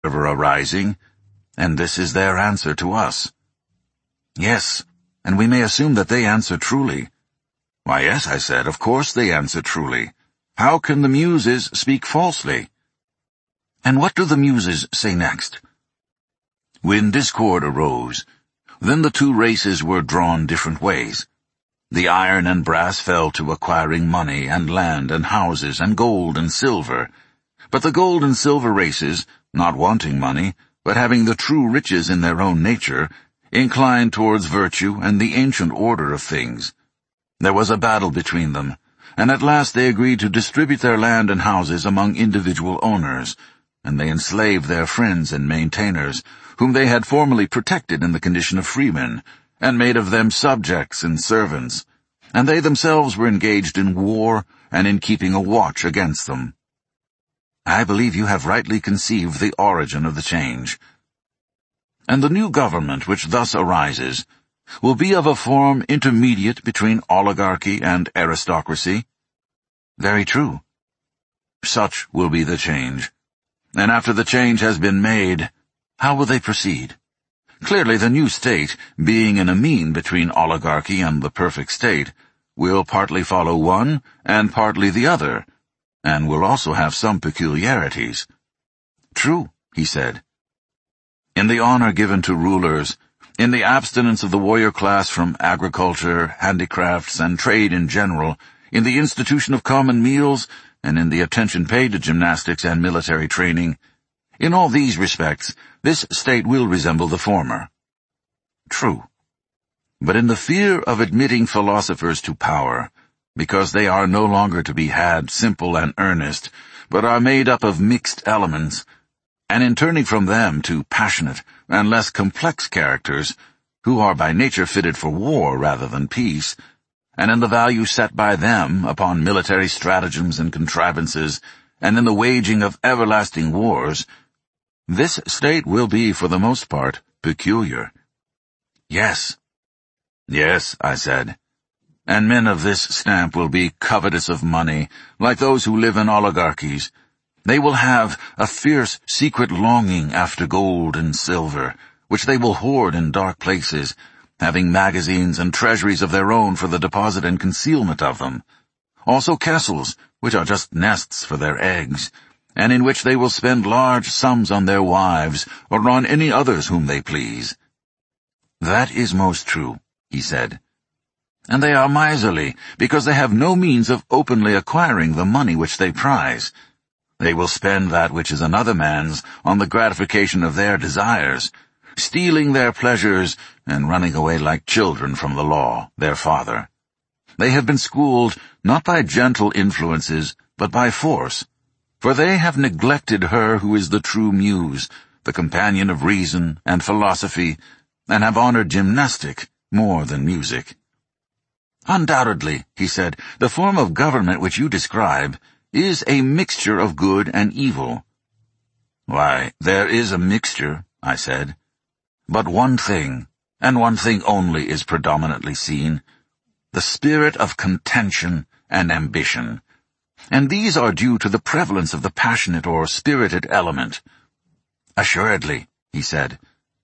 river arising, and this is their answer to us. Yes, and we may assume that they answer truly. Why, yes, I said, of course they answer truly. How can the Muses speak falsely? And what do the Muses say next? When discord arose, then the two races were drawn different ways. The iron and brass fell to acquiring money and land and houses and gold and silver. But the gold and silver races, not wanting money, but having the true riches in their own nature, inclined towards virtue and the ancient order of things. There was a battle between them, and at last they agreed to distribute their land and houses among individual owners, and they enslaved their friends and maintainers, whom they had formerly protected in the condition of freemen, and made of them subjects and servants, and they themselves were engaged in war and in keeping a watch against them. I believe you have rightly conceived the origin of the change. And the new government which thus arises will be of a form intermediate between oligarchy and aristocracy. Very true. Such will be the change. And after the change has been made, how will they proceed? Clearly the new state, being in a mean between oligarchy and the perfect state, will partly follow one and partly the other, and will also have some peculiarities. True, he said. In the honor given to rulers, in the abstinence of the warrior class from agriculture, handicrafts, and trade in general, in the institution of common meals, and in the attention paid to gymnastics and military training, in all these respects, this state will resemble the former. True. But in the fear of admitting philosophers to power, because they are no longer to be had simple and earnest, but are made up of mixed elements, and in turning from them to passionate and less complex characters, who are by nature fitted for war rather than peace, and in the value set by them upon military stratagems and contrivances, and in the waging of everlasting wars, this state will be, for the most part, peculiar. Yes. Yes, I said. And men of this stamp will be covetous of money, like those who live in oligarchies. They will have a fierce, secret longing after gold and silver, which they will hoard in dark places, having magazines and treasuries of their own for the deposit and concealment of them. Also castles, which are just nests for their eggs, and in which they will spend large sums on their wives or on any others whom they please. That is most true, he said. And they are miserly, because they have no means of openly acquiring the money which they prize. They will spend that which is another man's on the gratification of their desires, stealing their pleasures and running away like children from the law, their father. They have been schooled not by gentle influences, but by force, for they have neglected her who is the true muse, the companion of reason and philosophy, and have honored gymnastic more than music. Undoubtedly, he said, the form of government which you describe is a mixture of good and evil. Why, there is a mixture, I said. But one thing, and one thing only, is predominantly seen, the spirit of contention and ambition. And these are due to the prevalence of the passionate or spirited element. Assuredly, he said.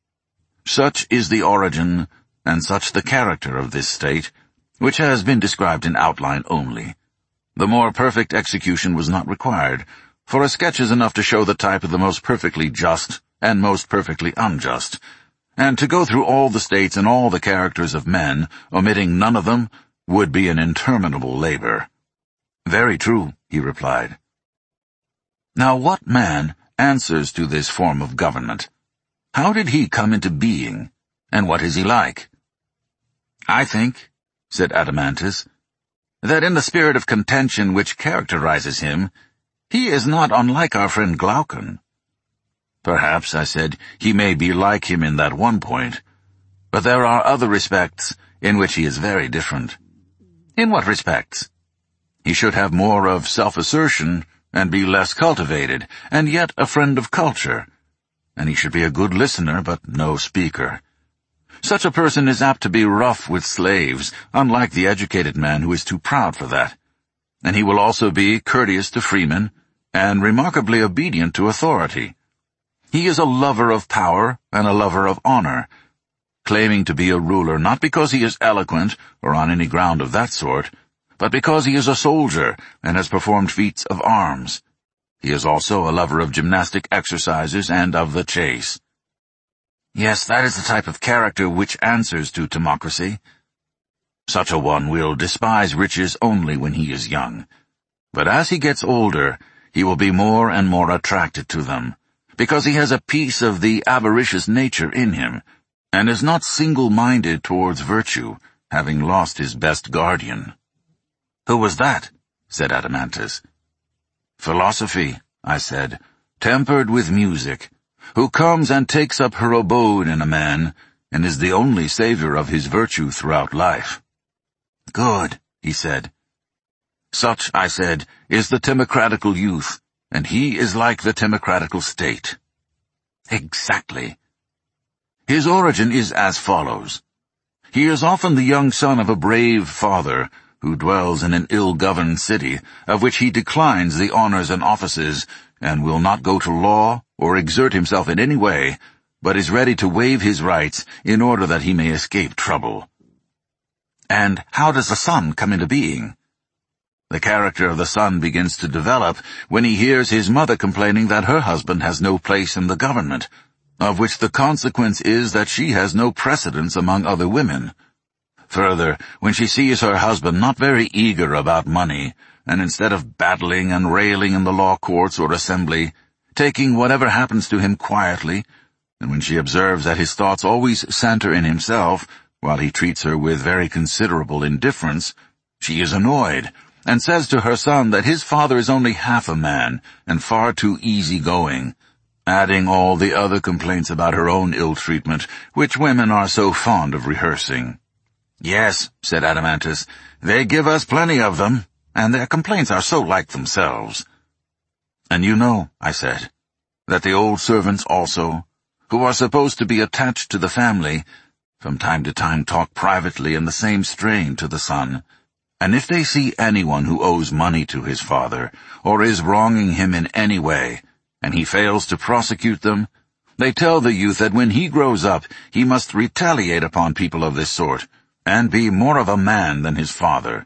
Such is the origin, and such the character of this state, which has been described in outline only. The more perfect execution was not required, for a sketch is enough to show the type of the most perfectly just and most perfectly unjust, and to go through all the states and all the characters of men, omitting none of them, would be an interminable labor. Very true, he replied. Now what man answers to this form of government? How did he come into being, and what is he like? I think, said Adeimantus, that in the spirit of contention which characterizes him, he is not unlike our friend Glaucon. Perhaps, I said, he may be like him in that one point, but there are other respects in which he is very different. In what respects? He should have more of self-assertion and be less cultivated, and yet a friend of culture. And he should be a good listener, but no speaker. Such a person is apt to be rough with slaves, unlike the educated man who is too proud for that. And he will also be courteous to freemen, and remarkably obedient to authority. He is a lover of power and a lover of honor, claiming to be a ruler not because he is eloquent or on any ground of that sort, but because he is a soldier and has performed feats of arms. He is also a lover of gymnastic exercises and of the chase. Yes, that is the type of character which answers to timocracy. Such a one will despise riches only when he is young. But as he gets older, he will be more and more attracted to them, because he has a piece of the avaricious nature in him, and is not single-minded towards virtue, having lost his best guardian. "Who was that?" said Adeimantus. "Philosophy," I said, "tempered with music, who comes and takes up her abode in a man, and is the only savior of his virtue throughout life." "Good," he said. "Such," I said, "is the timocratical youth, and he is like the timocratical state." "Exactly." "His origin is as follows. He is often the young son of a brave father, who dwells in an ill-governed city, of which he declines the honors and offices, and will not go to law or exert himself in any way, but is ready to waive his rights in order that he may escape trouble." "And how does the son come into being?" "The character of the son begins to develop when he hears his mother complaining that her husband has no place in the government, of which the consequence is that she has no precedence among other women. Further, when she sees her husband not very eager about money, and instead of battling and railing in the law courts or assembly, taking whatever happens to him quietly, and when she observes that his thoughts always center in himself, while he treats her with very considerable indifference, she is annoyed, and says to her son that his father is only half a man, and far too easy-going, adding all the other complaints about her own ill-treatment, which women are so fond of rehearsing." "Yes," said Adeimantus, "they give us plenty of them, and their complaints are so like themselves." "And you know," I said, "that the old servants also, who are supposed to be attached to the family, from time to time talk privately in the same strain to the son, and if they see anyone who owes money to his father, or is wronging him in any way, and he fails to prosecute them, they tell the youth that when he grows up he must retaliate upon people of this sort, and be more of a man than his father.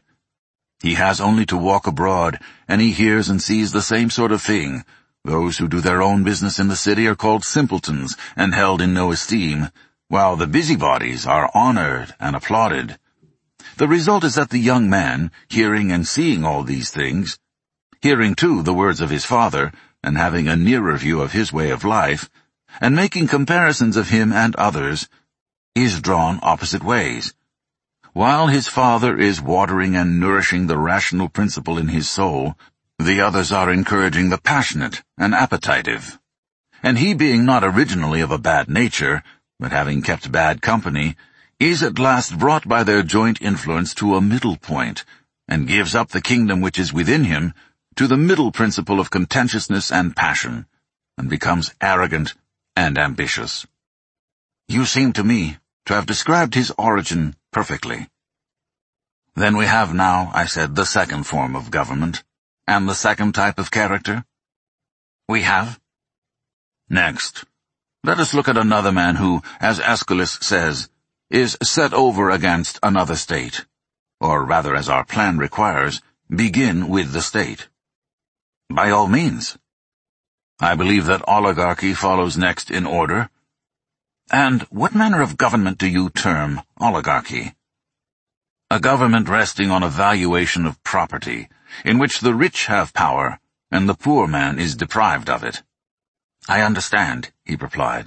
He has only to walk abroad, and he hears and sees the same sort of thing. Those who do their own business in the city are called simpletons and held in no esteem, while the busybodies are honored and applauded. The result is that the young man, hearing and seeing all these things, hearing too the words of his father, and having a nearer view of his way of life, and making comparisons of him and others, is drawn opposite ways. While his father is watering and nourishing the rational principle in his soul, the others are encouraging the passionate and appetitive. And he, being not originally of a bad nature, but having kept bad company, is at last brought by their joint influence to a middle point, and gives up the kingdom which is within him to the middle principle of contentiousness and passion, and becomes arrogant and ambitious." "You seem to me to have described his origin perfectly." "Then we have now," I said, "the second form of government, and the second type of character?" "We have." "Next, let us look at another man who, as Aeschylus says, is set over against another state, or rather, as our plan requires, begin with the state." "By all means." "I believe that oligarchy follows next in order." "And what manner of government do you term oligarchy?" "A government resting on a valuation of property, in which the rich have power, and the poor man is deprived of it." "I understand," he replied.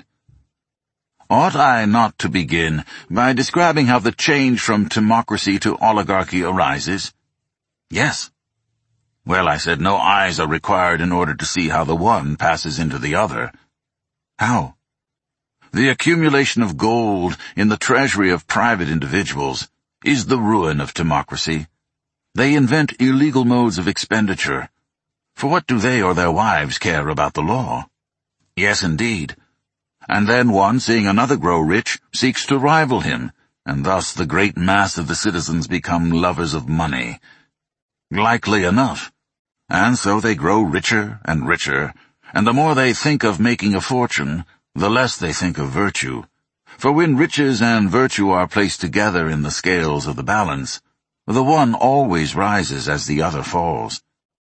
"Ought I not to begin by describing how the change from timocracy to oligarchy arises?" "Yes." "Well," I said, "no eyes are required in order to see how the one passes into the other." "How?" "The accumulation of gold in the treasury of private individuals is the ruin of timocracy. They invent illegal modes of expenditure. For what do they or their wives care about the law?" "Yes, indeed. And then one, seeing another grow rich, seeks to rival him, and thus the great mass of the citizens become lovers of money." "Likely enough. And so they grow richer and richer, and the more they think of making a fortune, the less they think of virtue. For when riches and virtue are placed together in the scales of the balance, the one always rises as the other falls.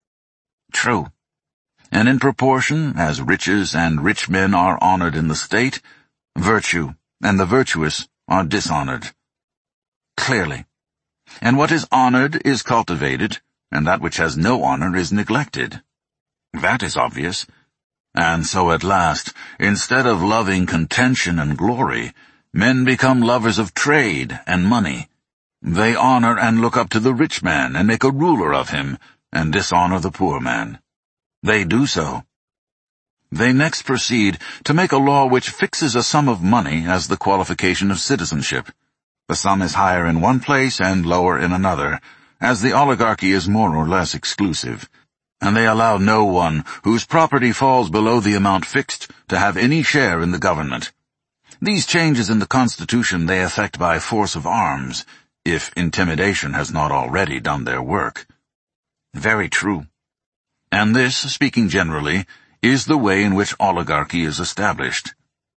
True. And in proportion as riches and rich men are honored in the state, virtue and the virtuous are dishonored. Clearly. And what is honored is cultivated, and that which has no honor is neglected. That is obvious. And so at last, instead of loving contention and glory, men become lovers of trade and money. They honor and look up to the rich man and make a ruler of him, and dishonor the poor man. They do so. They next proceed to make a law which fixes a sum of money as the qualification of citizenship. The sum is higher in one place and lower in another, as the oligarchy is more or less exclusive, and they allow no one whose property falls below the amount fixed to have any share in the government. These changes in the Constitution they effect by force of arms, if intimidation has not already done their work. Very true. And this, speaking generally, is the way in which oligarchy is established.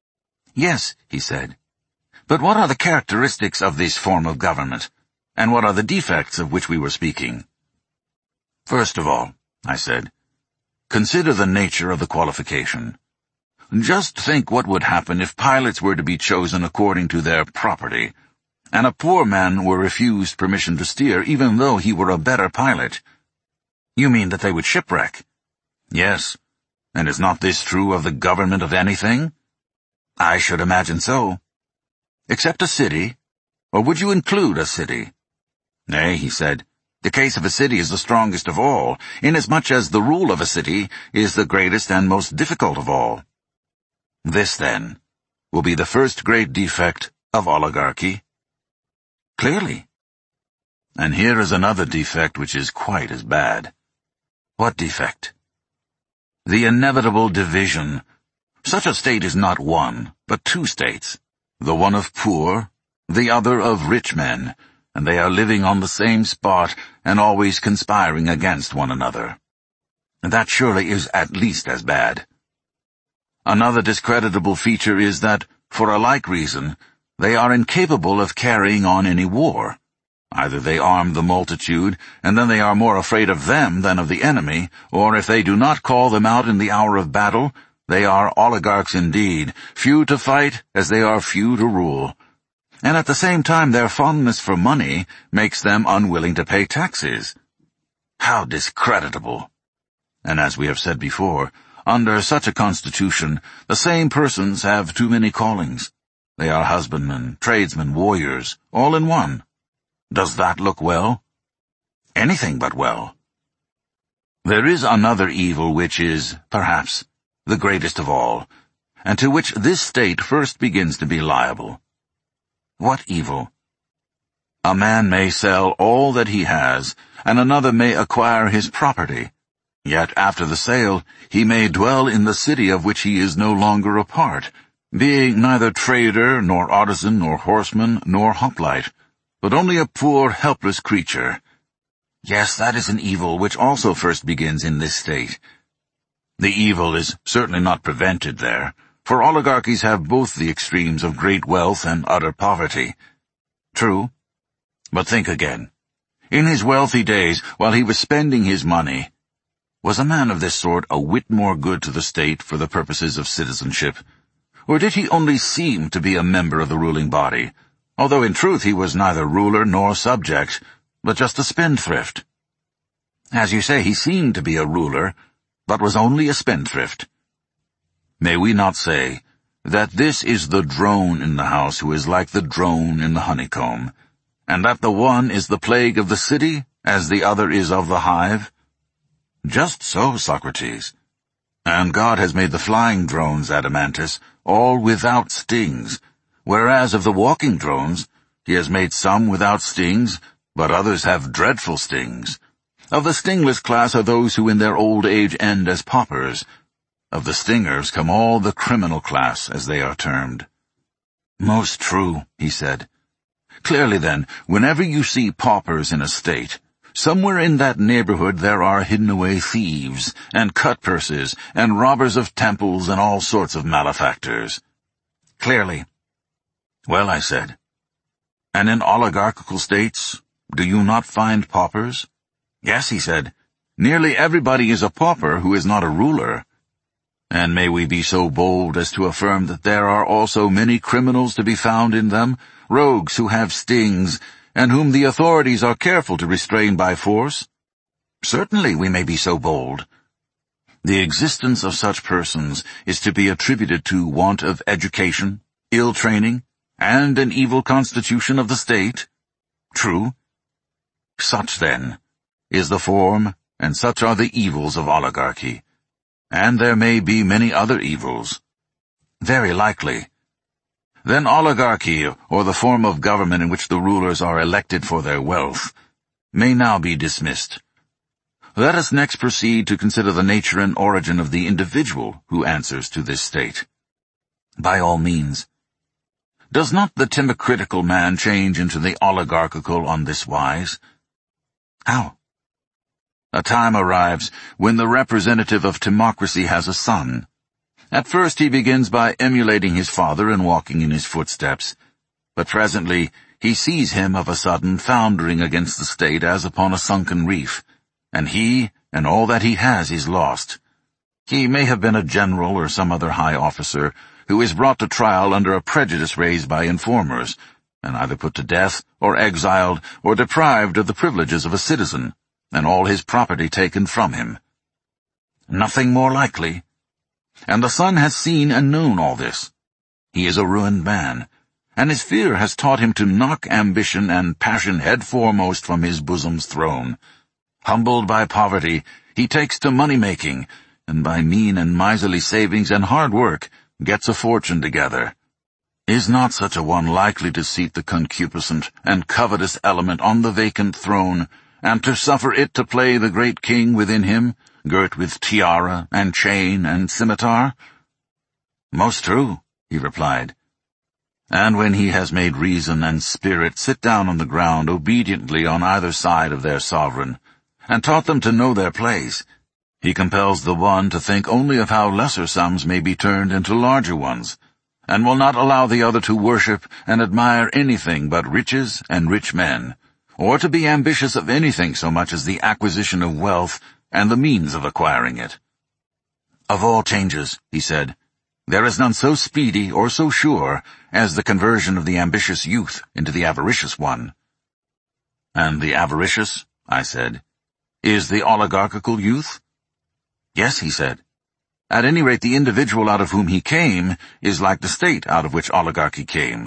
Yes, he said. But what are the characteristics of this form of government, and what are the defects of which we were speaking? First of all, I said, consider the nature of the qualification. Just think what would happen if pilots were to be chosen according to their property, and a poor man were refused permission to steer even though he were a better pilot. You mean that they would shipwreck? Yes. And is not this true of the government of anything? I should imagine so. Except a city? Or would you include a city? Nay, he said, the case of a city is the strongest of all, inasmuch as the rule of a city is the greatest and most difficult of all. This, then, will be the first great defect of oligarchy. Clearly. And here is another defect which is quite as bad. What defect? The inevitable division. Such a state is not one, but two states, the one of poor, the other of rich men, and they are living on the same spot and always conspiring against one another. That surely is at least as bad. Another discreditable feature is that, for a like reason, they are incapable of carrying on any war. Either they arm the multitude, and then they are more afraid of them than of the enemy, or if they do not call them out in the hour of battle, they are oligarchs indeed, few to fight as they are few to rule. And at the same time their fondness for money makes them unwilling to pay taxes. How discreditable! And as we have said before, under such a constitution, the same persons have too many callings. They are husbandmen, tradesmen, warriors, all in one. Does that look well? Anything but well. There is another evil which is, perhaps, the greatest of all, and to which this state first begins to be liable. What evil? A man may sell all that he has, and another may acquire his property. Yet after the sale, he may dwell in the city of which he is no longer a part, being neither trader, nor artisan, nor horseman, nor hoplite, but only a poor, helpless creature. Yes, that is an evil which also first begins in this state. The evil is certainly not prevented there, for oligarchies have both the extremes of great wealth and utter poverty. True. But think again. In his wealthy days, while he was spending his money, was a man of this sort a whit more good to the state for the purposes of citizenship? Or did he only seem to be a member of the ruling body, although in truth he was neither ruler nor subject, but just a spendthrift? As you say, he seemed to be a ruler, but was only a spendthrift. May we not say that this is the drone in the house who is like the drone in the honeycomb, and that the one is the plague of the city as the other is of the hive? Just so, Socrates. And God has made the flying drones, Adeimantus, all without stings, whereas of the walking drones, he has made some without stings, but others have dreadful stings. Of the stingless class are those who in their old age end as paupers. Of the stingers come all the criminal class, as they are termed. Most true, he said. Clearly then, whenever you see paupers in a state, somewhere in that neighborhood there are hidden away thieves, and cut-purses, and robbers of temples, and all sorts of malefactors. Clearly. Well, I said, and in oligarchical states, do you not find paupers? Yes, he said, nearly everybody is a pauper who is not a ruler. And may we be so bold as to affirm that there are also many criminals to be found in them, rogues who have stings, and whom the authorities are careful to restrain by force? Certainly we may be so bold. The existence of such persons is to be attributed to want of education, ill training, and an evil constitution of the state? True. Such, then, is the form, and such are the evils of oligarchy. And there may be many other evils. Very likely. Then oligarchy, or the form of government in which the rulers are elected for their wealth, may now be dismissed. Let us next proceed to consider the nature and origin of the individual who answers to this state. By all means. Does not the timocritical man change into the oligarchical on this wise? How? A time arrives when the representative of timocracy has a son. At first he begins by emulating his father and walking in his footsteps, but presently he sees him of a sudden foundering against the state as upon a sunken reef, and he and all that he has is lost. He may have been a general or some other high officer who is brought to trial under a prejudice raised by informers, and either put to death or exiled or deprived of the privileges of a citizen, and all his property taken from him. Nothing more likely. And the son has seen and known all this. He is a ruined man, and his fear has taught him to knock ambition and passion head foremost from his bosom's throne. Humbled by poverty, he takes to money-making, and by mean and miserly savings and hard work gets a fortune together. Is not such a one likely to seat the concupiscent and covetous element on the vacant throne, and to suffer it to play the great king within him, girt with tiara and chain and scimitar? Most true, he replied. And when he has made reason and spirit sit down on the ground obediently on either side of their sovereign, and taught them to know their place, he compels the one to think only of how lesser sums may be turned into larger ones, and will not allow the other to worship and admire anything but riches and rich men, or to be ambitious of anything so much as the acquisition of wealth and the means of acquiring it. Of all changes, he said, there is none so speedy or so sure as the conversion of the ambitious youth into the avaricious one. And the avaricious, I said, is the oligarchical youth? Yes, he said. At any rate, the individual out of whom he came is like the state out of which oligarchy came.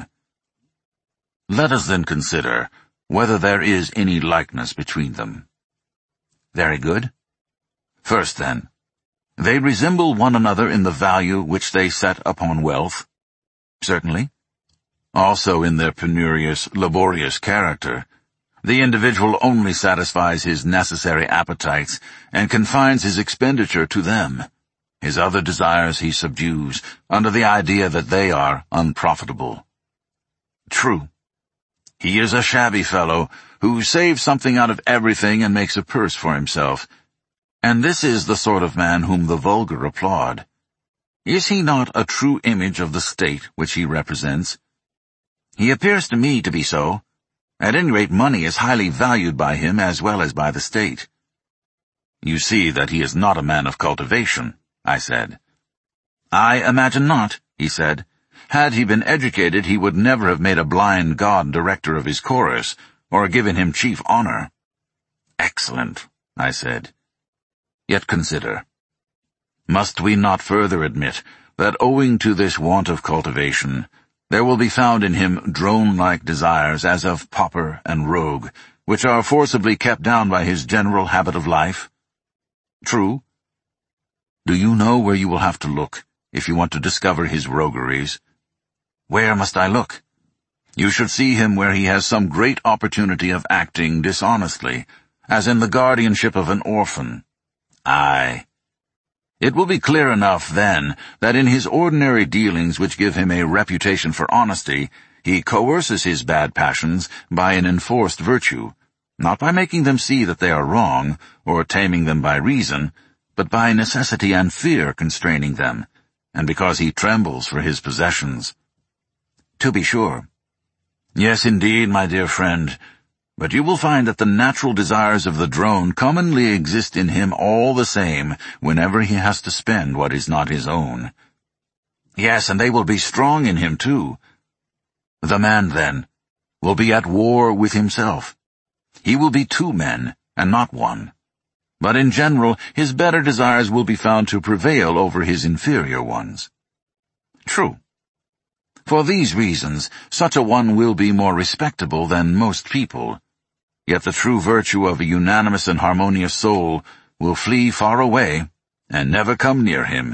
Let us then consider whether there is any likeness between them. Very good. First, then, they resemble one another in the value which they set upon wealth. Certainly. Also in their penurious, laborious character. The individual only satisfies his necessary appetites and confines his expenditure to them. His other desires he subdues, under the idea that they are unprofitable. True. He is a shabby fellow who saves something out of everything and makes a purse for himself. And this is the sort of man whom the vulgar applaud. Is he not a true image of the state which he represents? He appears to me to be so. At any rate, money is highly valued by him as well as by the state. You see that he is not a man of cultivation, I said. I imagine not, he said. Had he been educated, he would never have made a blind god director of his chorus, or given him chief honor. Excellent, I said. Yet consider. Must we not further admit that owing to this want of cultivation, there will be found in him drone-like desires as of pauper and rogue, which are forcibly kept down by his general habit of life? True. Do you know where you will have to look if you want to discover his rogueries? Where must I look? You should see him where he has some great opportunity of acting dishonestly, as in the guardianship of an orphan. Aye. It will be clear enough, then, that in his ordinary dealings which give him a reputation for honesty, he coerces his bad passions by an enforced virtue, not by making them see that they are wrong, or taming them by reason, but by necessity and fear constraining them, and because he trembles for his possessions. To be sure. Yes, indeed, my dear friend, but you will find that the natural desires of the drone commonly exist in him all the same whenever he has to spend what is not his own. Yes, and they will be strong in him too. The man, then, will be at war with himself. He will be two men, and not one. But in general, his better desires will be found to prevail over his inferior ones. True. For these reasons, such a one will be more respectable than most people. Yet the true virtue of a unanimous and harmonious soul will flee far away and never come near him.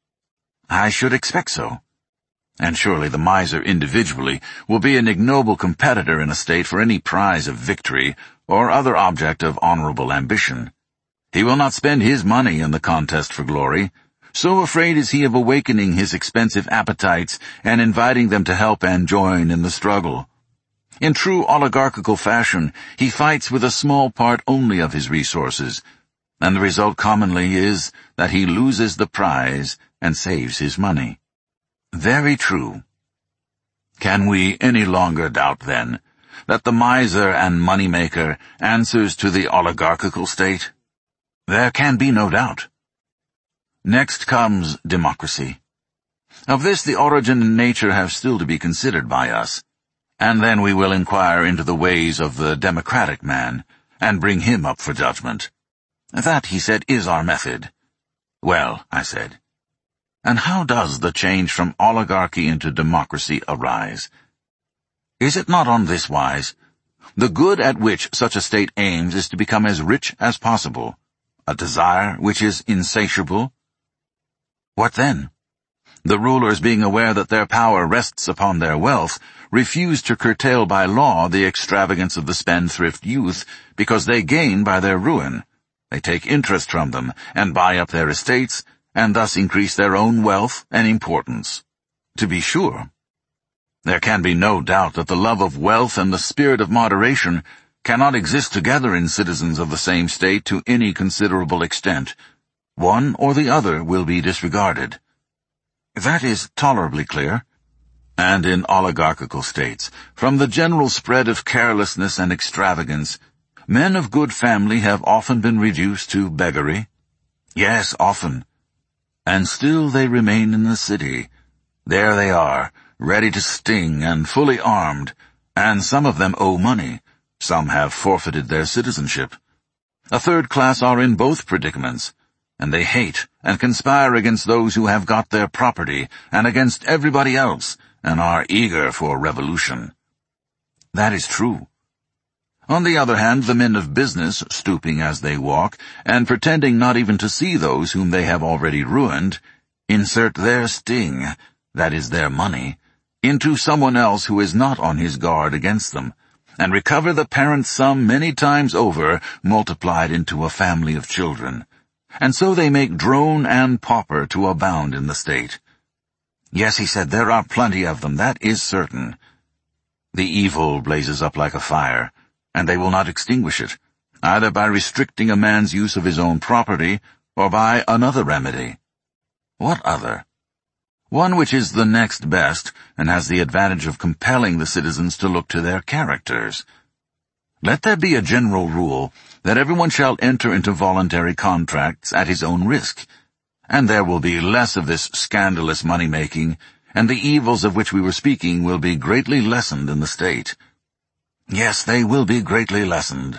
I should expect so. And surely the miser individually will be an ignoble competitor in a state for any prize of victory or other object of honorable ambition. He will not spend his money in the contest for glory. So afraid is he of awakening his expensive appetites and inviting them to help and join in the struggle. In true oligarchical fashion, he fights with a small part only of his resources, and the result commonly is that he loses the prize and saves his money. Very true. Can we any longer doubt, then, that the miser and money-maker answers to the oligarchical state? There can be no doubt. Next comes democracy. Of this the origin and nature have still to be considered by us, and then we will inquire into the ways of the democratic man, and bring him up for judgment. That, he said, is our method. Well, I said, and how does the change from oligarchy into democracy arise? Is it not on this wise? The good at which such a state aims is to become as rich as possible, a desire which is insatiable. What then? The rulers, being aware that their power rests upon their wealth, refuse to curtail by law the extravagance of the spendthrift youth, because they gain by their ruin. They take interest from them, and buy up their estates, and thus increase their own wealth and importance. To be sure, there can be no doubt that the love of wealth and the spirit of moderation cannot exist together in citizens of the same state to any considerable extent. One or the other will be disregarded. That is tolerably clear. And in oligarchical states, from the general spread of carelessness and extravagance, men of good family have often been reduced to beggary. Yes, often. And still they remain in the city. There they are, ready to sting and fully armed, and some of them owe money. Some have forfeited their citizenship. A third class are in both predicaments, and they hate and conspire against those who have got their property and against everybody else, and are eager for revolution. That is true. On the other hand, the men of business, stooping as they walk, and pretending not even to see those whom they have already ruined, insert their sting, that is their money, into someone else who is not on his guard against them, and recover the parent sum many times over, multiplied into a family of children. And so they make drone and pauper to abound in the state. Yes, he said, there are plenty of them, that is certain. The evil blazes up like a fire, and they will not extinguish it, either by restricting a man's use of his own property, or by another remedy. What other? One which is the next best, and has the advantage of compelling the citizens to look to their characters. Let there be a general rule that everyone shall enter into voluntary contracts at his own risk, and there will be less of this scandalous money-making, and the evils of which we were speaking will be greatly lessened in the state. Yes, they will be greatly lessened.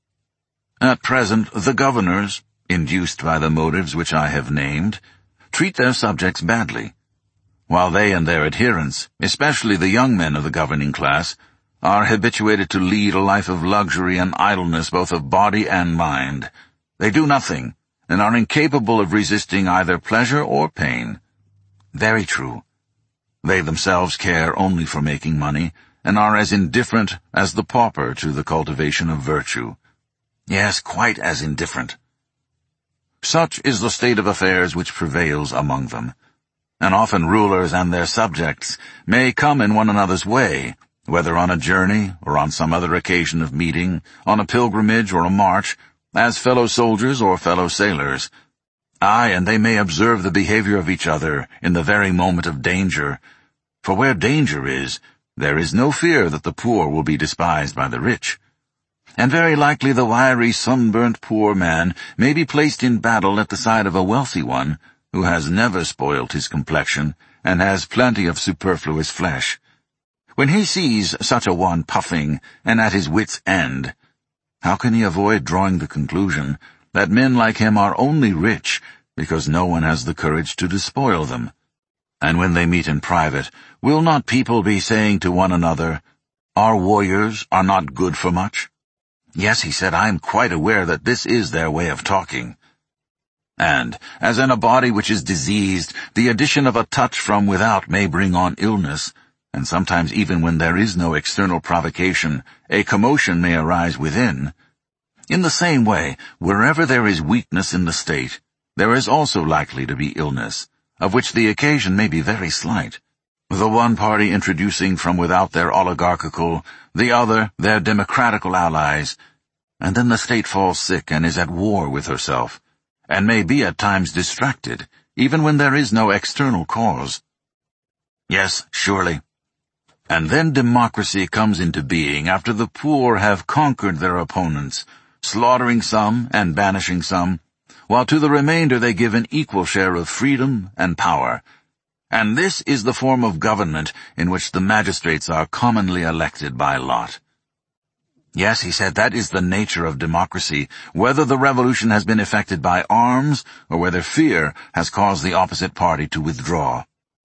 At present, the governors, induced by the motives which I have named, treat their subjects badly, while they and their adherents, especially the young men of the governing class, are habituated to lead a life of luxury and idleness both of body and mind. They do nothing, and are incapable of resisting either pleasure or pain. Very true. They themselves care only for making money, and are as indifferent as the pauper to the cultivation of virtue. Yes, quite as indifferent. Such is the state of affairs which prevails among them, and often rulers and their subjects may come in one another's way, whether on a journey or on some other occasion of meeting, on a pilgrimage or a march, as fellow soldiers or fellow sailors. Aye, and they may observe the behavior of each other in the very moment of danger. For where danger is, there is no fear that the poor will be despised by the rich. And very likely the wiry, sunburnt poor man may be placed in battle at the side of a wealthy one, who has never spoilt his complexion, and has plenty of superfluous flesh. When he sees such a one puffing, and at his wit's end, how can he avoid drawing the conclusion that men like him are only rich because no one has the courage to despoil them? And when they meet in private, will not people be saying to one another, "Our warriors are not good for much"? Yes, he said, I am quite aware that this is their way of talking. And, as in a body which is diseased, the addition of a touch from without may bring on illness, and sometimes even when there is no external provocation, a commotion may arise within. In the same way, wherever there is weakness in the state, there is also likely to be illness, of which the occasion may be very slight, the one party introducing from without their oligarchical, the other their democratical allies, and then the state falls sick and is at war with herself, and may be at times distracted, even when there is no external cause. Yes, surely. And then democracy comes into being after the poor have conquered their opponents, slaughtering some and banishing some, while to the remainder they give an equal share of freedom and power. And this is the form of government in which the magistrates are commonly elected by lot. Yes, he said, that is the nature of democracy, whether the revolution has been effected by arms or whether fear has caused the opposite party to withdraw.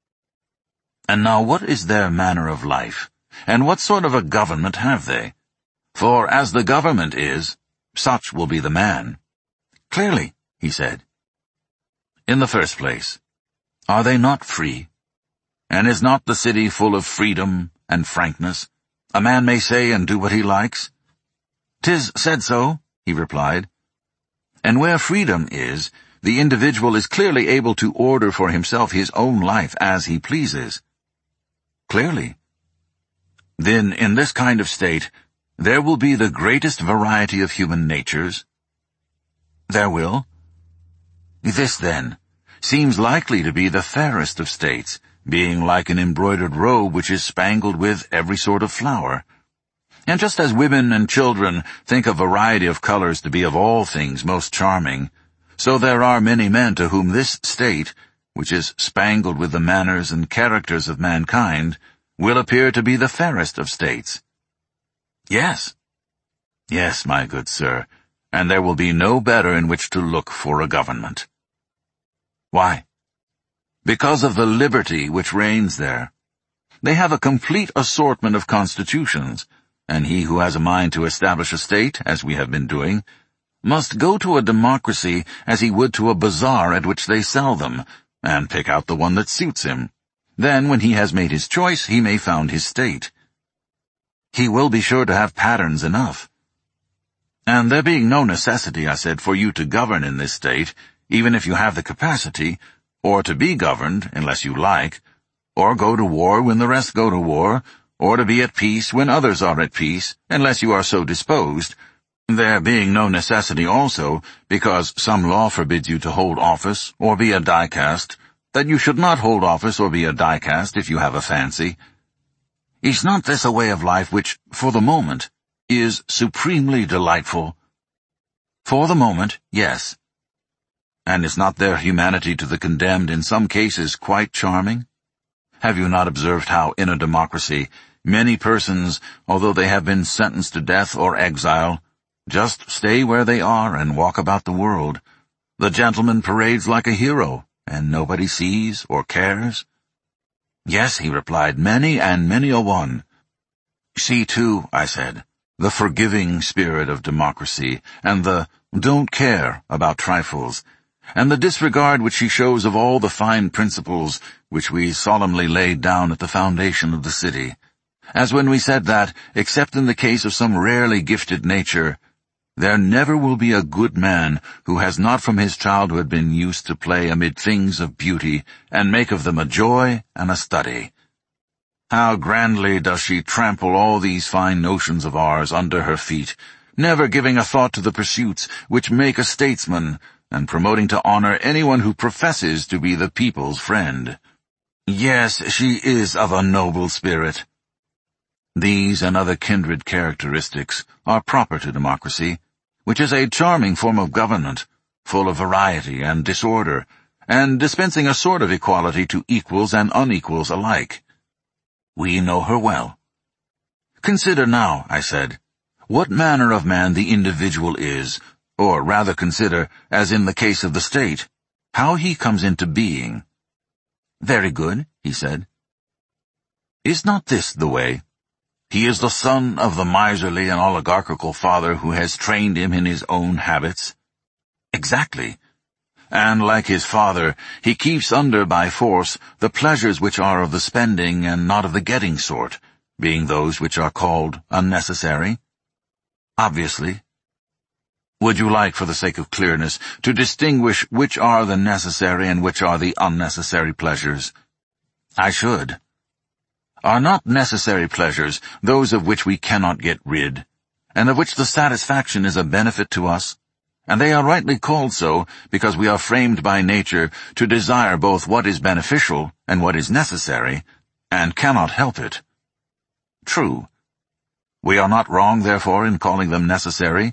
And now what is their manner of life, and what sort of a government have they? For as the government is, such will be the man. Clearly, he said. In the first place, are they not free? And is not the city full of freedom and frankness? A man may say and do what he likes. 'Tis said so, he replied. And where freedom is, the individual is clearly able to order for himself his own life as he pleases. Clearly. Then in this kind of state, there will be the greatest variety of human natures. There will. This, then, seems likely to be the fairest of states, being like an embroidered robe which is spangled with every sort of flower. And just as women and children think a variety of colors to be of all things most charming, so there are many men to whom this state, which is spangled with the manners and characters of mankind, will appear to be the fairest of states. Yes. Yes, my good sir, and there will be no better in which to look for a government. Why? Because of the liberty which reigns there. They have a complete assortment of constitutions, and he who has a mind to establish a state, as we have been doing, must go to a democracy as he would to a bazaar at which they sell them, and pick out the one that suits him. Then, when he has made his choice, he may found his state. He will be sure to have patterns enough. And there being no necessity, I said, for you to govern in this state, even if you have the capacity, or to be governed, unless you like, or go to war when the rest go to war, or to be at peace when others are at peace, unless you are so disposed, there being no necessity also, because some law forbids you to hold office or be a die-cast, that you should not hold office or be a die-cast if you have a fancy. Is not this a way of life which, for the moment, is supremely delightful? For the moment, yes. And is not their humanity to the condemned in some cases quite charming? Have you not observed how, in a democracy, many persons, although they have been sentenced to death or exile, just stay where they are and walk about the world? The gentleman parades like a hero, and nobody sees or cares? Yes, he replied, many and many a one. See, too, I said, the forgiving spirit of democracy, and the don't care about trifles, and the disregard which he shows of all the fine principles which we solemnly laid down at the foundation of the city, as when we said that, except in the case of some rarely gifted nature, there never will be a good man who has not from his childhood been used to play amid things of beauty and make of them a joy and a study. How grandly does she trample all these fine notions of ours under her feet, never giving a thought to the pursuits which make a statesman, and promoting to honor anyone who professes to be the people's friend. Yes, she is of a noble spirit. These and other kindred characteristics are proper to democracy, which is a charming form of government, full of variety and disorder, and dispensing a sort of equality to equals and unequals alike. We know her well. Consider now, I said, what manner of man the individual is, or rather consider, as in the case of the state, how he comes into being. Very good, he said. Is not this the way? He is the son of the miserly and oligarchical father who has trained him in his own habits. Exactly. And like his father, he keeps under by force the pleasures which are of the spending and not of the getting sort, being those which are called unnecessary. Obviously. Would you like, for the sake of clearness, to distinguish which are the necessary and which are the unnecessary pleasures? I should. Are not necessary pleasures those of which we cannot get rid, and of which the satisfaction is a benefit to us? And they are rightly called so, because we are framed by nature to desire both what is beneficial and what is necessary, and cannot help it. True. We are not wrong, therefore, in calling them necessary.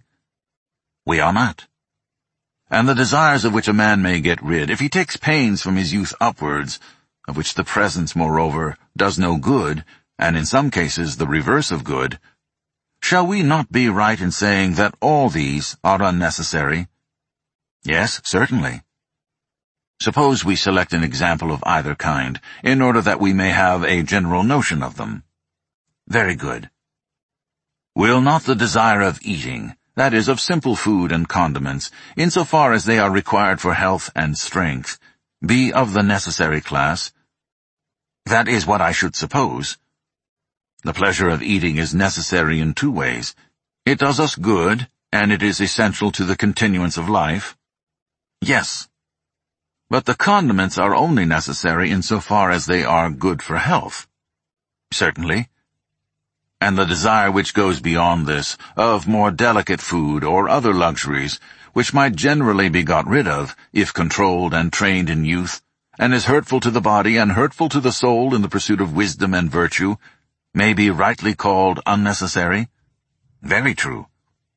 We are not. And the desires of which a man may get rid, if he takes pains from his youth upwards, of which the presence, moreover, does no good, and in some cases the reverse of good, shall we not be right in saying that all these are unnecessary? Yes, certainly. Suppose we select an example of either kind, in order that we may have a general notion of them. Very good. Will not the desire of eating, that is, of simple food and condiments, insofar as they are required for health and strength, be of the necessary class? That is what I should suppose. The pleasure of eating is necessary in two ways. It does us good, and it is essential to the continuance of life. Yes. But the condiments are only necessary insofar as they are good for health. Certainly. And the desire which goes beyond this, of more delicate food or other luxuries, which might generally be got rid of, if controlled and trained in youth, and is hurtful to the body and hurtful to the soul in the pursuit of wisdom and virtue, may be rightly called unnecessary? Very true.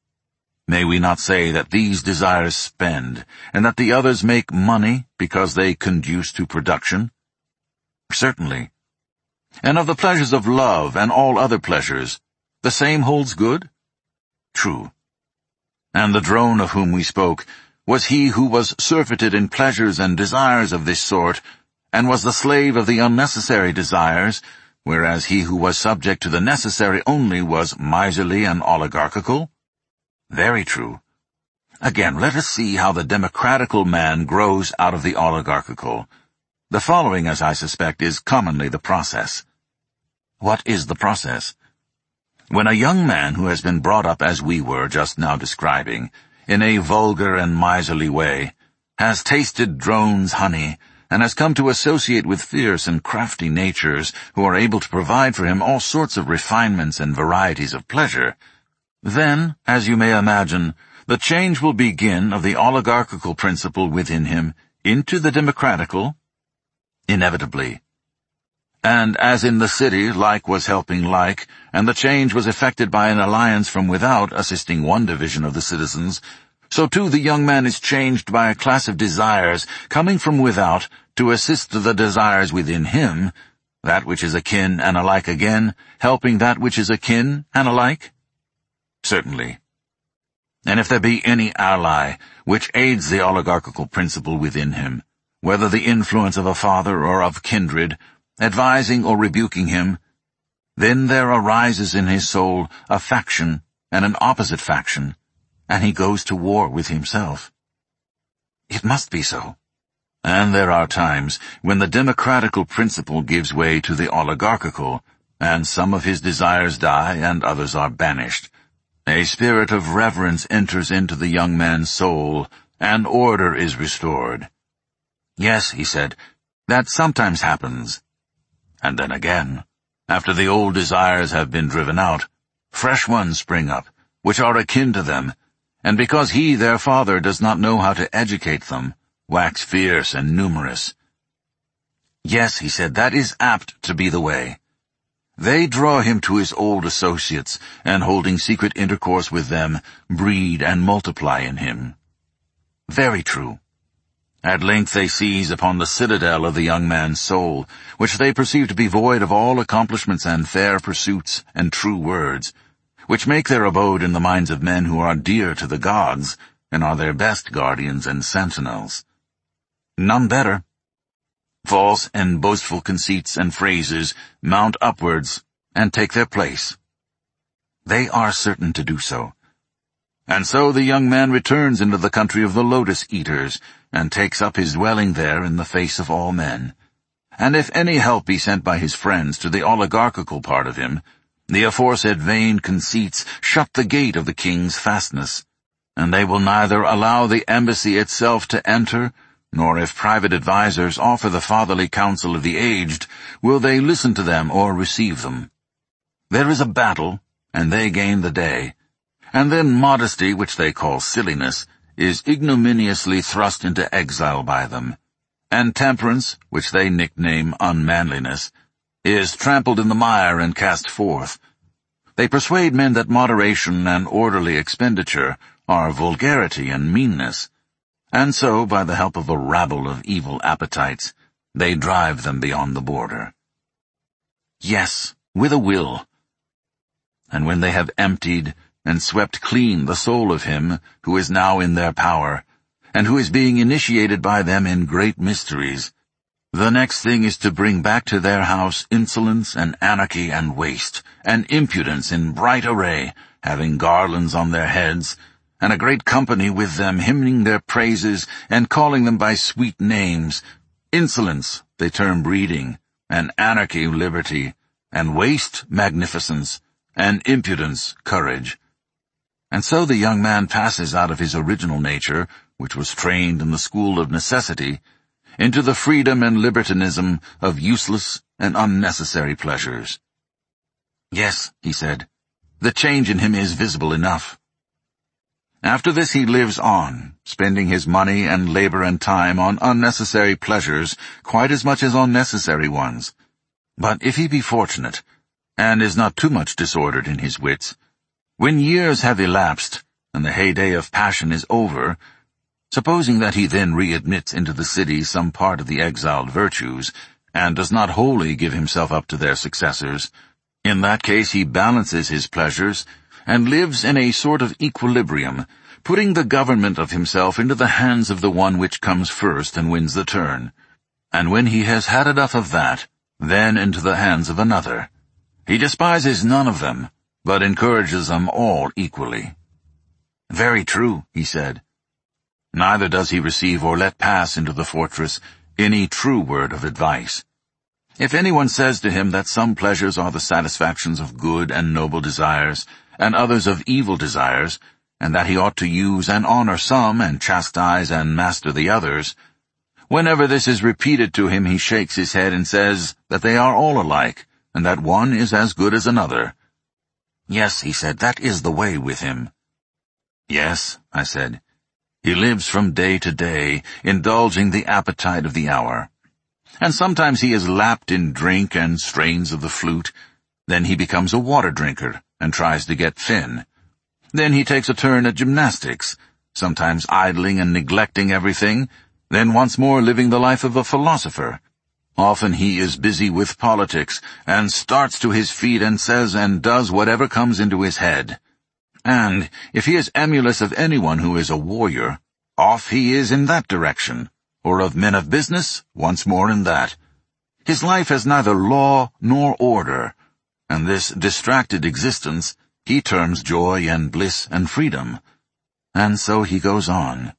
May we not say that these desires spend, and that the others make money because they conduce to production? Certainly. And of the pleasures of love and all other pleasures, the same holds good? True. And the drone of whom we spoke was he who was surfeited in pleasures and desires of this sort, and was the slave of the unnecessary desires, whereas he who was subject to the necessary only was miserly and oligarchical? Very true. Again, let us see how the democratical man grows out of the oligarchical. The following, as I suspect, is commonly the process. What is the process? When a young man who has been brought up as we were just now describing, in a vulgar and miserly way, has tasted drone's honey, and has come to associate with fierce and crafty natures who are able to provide for him all sorts of refinements and varieties of pleasure, then, as you may imagine, the change will begin of the oligarchical principle within him into the democratical, inevitably. And as in the city like was helping like, and the change was effected by an alliance from without assisting one division of the citizens, so too the young man is changed by a class of desires coming from without to assist the desires within him, that which is akin and alike again, helping that which is akin and alike? Certainly. And if there be any ally which aids the oligarchical principle within him, whether the influence of a father or of kindred, advising or rebuking him, then there arises in his soul a faction and an opposite faction, and he goes to war with himself. It must be so. And there are times when the democratical principle gives way to the oligarchical, and some of his desires die and others are banished. A spirit of reverence enters into the young man's soul, and order is restored. Yes, he said, that sometimes happens. And then again, After the old desires have been driven out, fresh ones spring up, which are akin to them, and because he, their father, does not know how to educate them, wax fierce and numerous. Yes, he said, that is apt to be the way. They draw him to his old associates, and holding secret intercourse with them, breed and multiply in him. Very true. At length they seize upon the citadel of the young man's soul, which they perceive to be void of all accomplishments and fair pursuits and true words, which make their abode in the minds of men who are dear to the gods, and are their best guardians and sentinels. None better. False and boastful conceits and phrases mount upwards and take their place. They are certain to do so. And so the young man returns into the country of the lotus-eaters, and takes up his dwelling there in the face of all men. And if any help be sent by his friends to the oligarchical part of him, the aforesaid vain conceits shut the gate of the king's fastness, and they will neither allow the embassy itself to enter, nor if private advisers offer the fatherly counsel of the aged, will they listen to them or receive them. There is a battle, and they gain the day, and then modesty, which they call silliness, is ignominiously thrust into exile by them, and temperance, which they nickname unmanliness, is trampled in the mire and cast forth. They persuade men that moderation and orderly expenditure are vulgarity and meanness, and so, by the help of a rabble of evil appetites, they drive them beyond the border. Yes, with a will. And when they have emptied and swept clean the soul of him who is now in their power, and who is being initiated by them in great mysteries, the next thing is to bring back to their house insolence and anarchy and waste, and impudence in bright array, having garlands on their heads, and a great company with them hymning their praises and calling them by sweet names. Insolence they term breeding, and anarchy liberty, and waste magnificence, and impudence courage. And so the young man passes out of his original nature, which was trained in the school of necessity, into the freedom and libertinism of useless and unnecessary pleasures. Yes, he said, the change in him is visible enough. After this he lives on, spending his money and labor and time on unnecessary pleasures quite as much as on necessary ones. But if he be fortunate, and is not too much disordered in his wits, when years have elapsed, and the heyday of passion is over, supposing that he then readmits into the city some part of the exiled virtues, and does not wholly give himself up to their successors, in that case he balances his pleasures, and lives in a sort of equilibrium, putting the government of himself into the hands of the one which comes first and wins the turn. And when he has had enough of that, then into the hands of another. He despises none of them, but encourages them all equally. Very true, he said. Neither does he receive or let pass into the fortress any true word of advice. If anyone says to him that some pleasures are the satisfactions of good and noble desires, and others of evil desires, and that he ought to use and honor some, and chastise and master the others, whenever this is repeated to him he shakes his head and says that they are all alike, and that one is as good as another. Yes, he said, that is the way with him. Yes, I said, he lives from day to day, indulging the appetite of the hour. And sometimes he is lapped in drink and strains of the flute. Then he becomes a water drinker, and tries to get thin. Then he takes a turn at gymnastics, sometimes idling and neglecting everything, then once more living the life of a philosopher. Often he is busy with politics, and starts to his feet and says and does whatever comes into his head. And if he is emulous of anyone who is a warrior, off he is in that direction, or of men of business, once more in that. His life has neither law nor order, and this distracted existence he terms joy and bliss and freedom. And so he goes on.